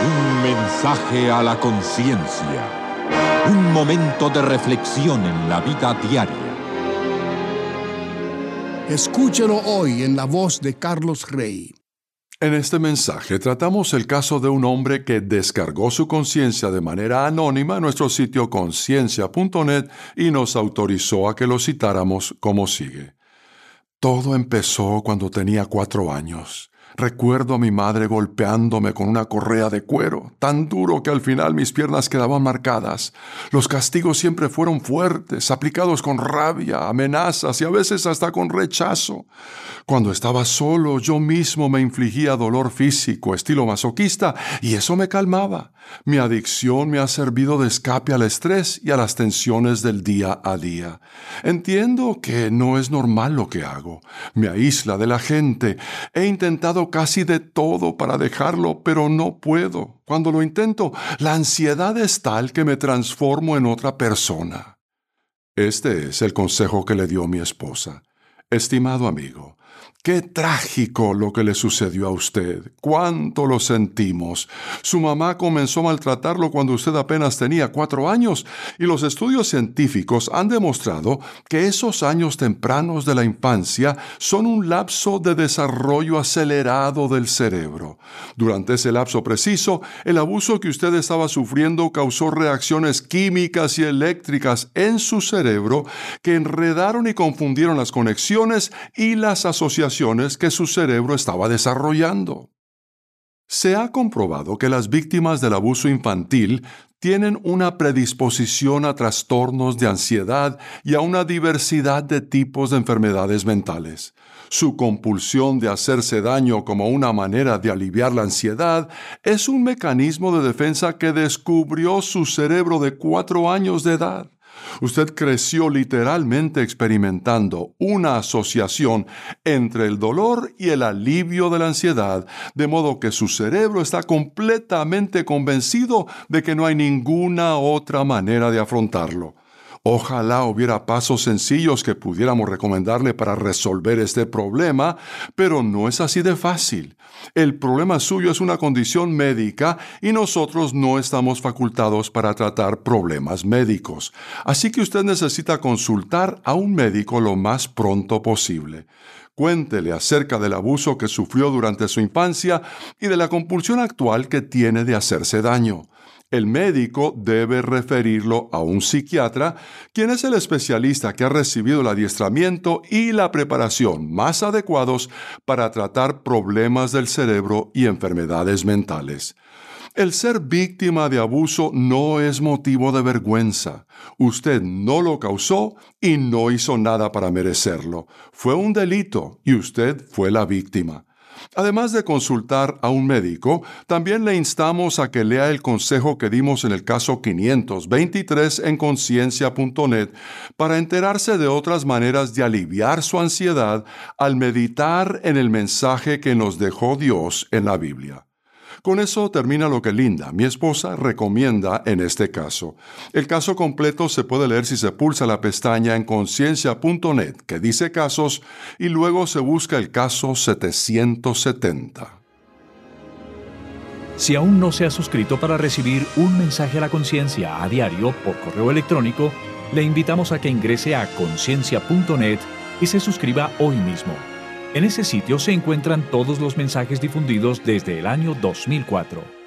Un mensaje a la conciencia. Un momento de reflexión en la vida diaria. Escúchelo hoy en la voz de Carlos Rey. En este mensaje tratamos el caso de un hombre que descargó su conciencia de manera anónima en nuestro sitio conciencia.net y nos autorizó a que lo citáramos como sigue. Todo empezó cuando tenía 4 años. Recuerdo a mi madre golpeándome con una correa de cuero, tan duro que al final mis piernas quedaban marcadas. Los castigos siempre fueron fuertes, aplicados con rabia, amenazas y a veces hasta con rechazo. Cuando estaba solo, yo mismo me infligía dolor físico, estilo masoquista, y eso me calmaba. Mi adicción me ha servido de escape al estrés y a las tensiones del día a día. Entiendo que no es normal lo que hago. Me aísla de la gente. He intentado casi de todo para dejarlo, pero no puedo. Cuando lo intento, la ansiedad es tal que me transformo en otra persona. Este es el consejo que le dio mi esposa. Estimado amigo, qué trágico lo que le sucedió a usted. Cuánto lo sentimos. Su mamá comenzó a maltratarlo cuando usted apenas tenía 4 años y los estudios científicos han demostrado que esos años tempranos de la infancia son un lapso de desarrollo acelerado del cerebro. Durante ese lapso preciso, el abuso que usted estaba sufriendo causó reacciones químicas y eléctricas en su cerebro que enredaron y confundieron las conexiones y las asociaciones que su cerebro estaba desarrollando. Se ha comprobado que las víctimas del abuso infantil tienen una predisposición a trastornos de ansiedad y a una diversidad de tipos de enfermedades mentales. Su compulsión de hacerse daño como una manera de aliviar la ansiedad es un mecanismo de defensa que descubrió su cerebro de 4 años de edad. Usted creció literalmente experimentando una asociación entre el dolor y el alivio de la ansiedad, de modo que su cerebro está completamente convencido de que no hay ninguna otra manera de afrontarlo. Ojalá hubiera pasos sencillos que pudiéramos recomendarle para resolver este problema, pero no es así de fácil. El problema suyo es una condición médica y nosotros no estamos facultados para tratar problemas médicos. Así que usted necesita consultar a un médico lo más pronto posible. Cuéntele acerca del abuso que sufrió durante su infancia y de la compulsión actual que tiene de hacerse daño. El médico debe referirlo a un psiquiatra, quien es el especialista que ha recibido el adiestramiento y la preparación más adecuados para tratar problemas del cerebro y enfermedades mentales. El ser víctima de abuso no es motivo de vergüenza. Usted no lo causó y no hizo nada para merecerlo. Fue un delito y usted fue la víctima. Además de consultar a un médico, también le instamos a que lea el consejo que dimos en el caso 523 en conciencia.net para enterarse de otras maneras de aliviar su ansiedad al meditar en el mensaje que nos dejó Dios en la Biblia. Con eso termina lo que Linda, mi esposa, recomienda en este caso. El caso completo se puede leer si se pulsa la pestaña en conciencia.net que dice casos y luego se busca el caso 770. Si aún no se ha suscrito para recibir un mensaje a la conciencia a diario por correo electrónico, le invitamos a que ingrese a conciencia.net y se suscriba hoy mismo. En ese sitio se encuentran todos los mensajes difundidos desde el año 2004.